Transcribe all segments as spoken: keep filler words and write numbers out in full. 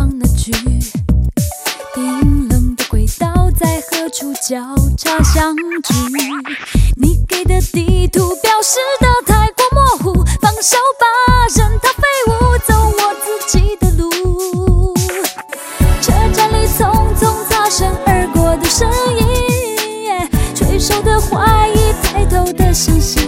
往哪去？冰冷的轨道在何处交叉相聚？你给的地图标示的太过模糊，放手吧，任它飞舞，走我自己的路。车站里匆匆擦身而过的身影，垂手的怀疑，抬头的相信。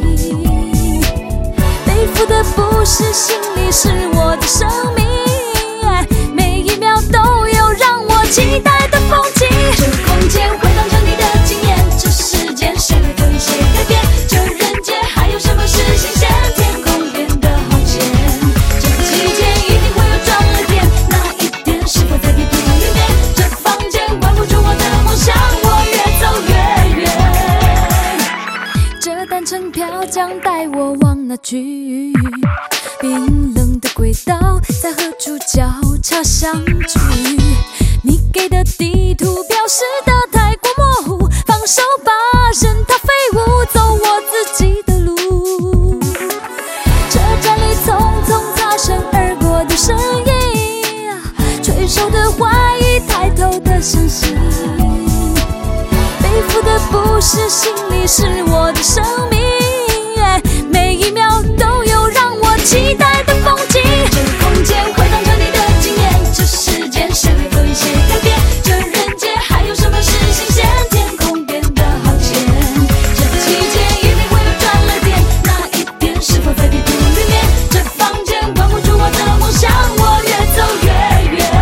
背负的不是行李，是我的生命，每一秒都有让我期待的风景。这空间回荡着你的经验，这世间谁会做一些改变？这人间还有什么是新鲜？天空变得好浅，这期间一定会有转了点，那一点是否在地图里面？这房间关不住我的梦想，我越走越远。这单程票将带我往哪去？冰冷的轨道在何处交叉相聚？你给的地图标示的太过模糊，放手吧，任它飞舞，走我自己的路。车站里匆匆擦身而过的身影，垂手的怀疑，抬头的相信。背负的不是行李，是我的生命，每一秒都有让我期待的风景。这空间回荡着你的经验，这世间谁会做一些改变？这人间还有什么是新鲜？天空变得好浅，这期间一定会有转了点，那一点是否在地图里面？这房间关不住我的梦想，我越走越远。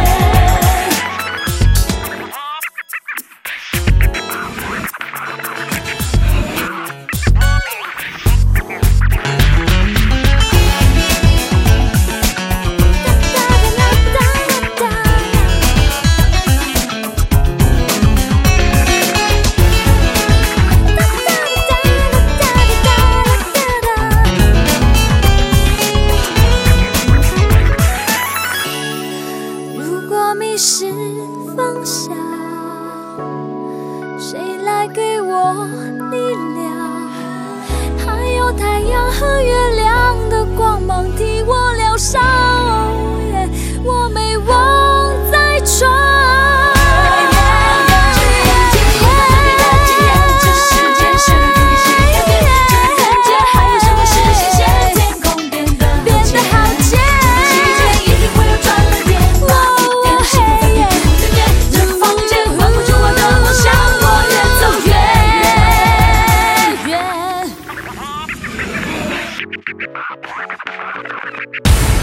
如果迷失方向，谁来给我力量？还有太阳和月亮的光芒替我疗伤，我没忘在床。 We'll be right back.